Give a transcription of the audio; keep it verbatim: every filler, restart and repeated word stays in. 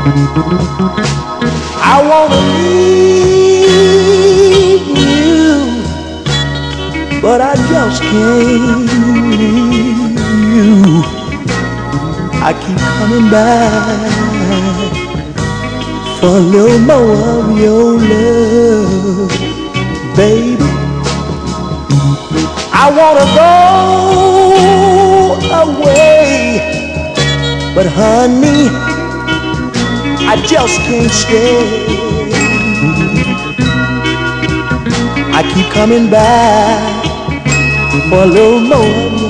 I wanna leave you, but I just can't leave you. I keep coming back for a little more of your love, baby. I wanna go away, but honey, I just can't stay. I keep coming back for a little more of